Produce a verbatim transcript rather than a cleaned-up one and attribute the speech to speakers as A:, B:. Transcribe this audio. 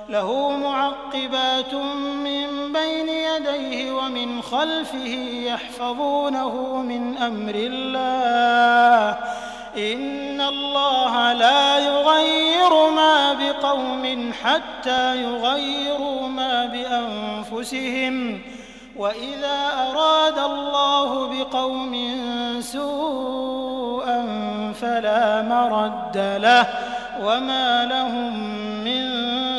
A: له معقبات من بين يديه ومن خلفه يحفظونه من أمر الله إن الله لا يغير ما بقوم حتى يغيروا ما بأنفسهم وإذا أراد الله بقوم سوءا فلا مرد له وما لهم من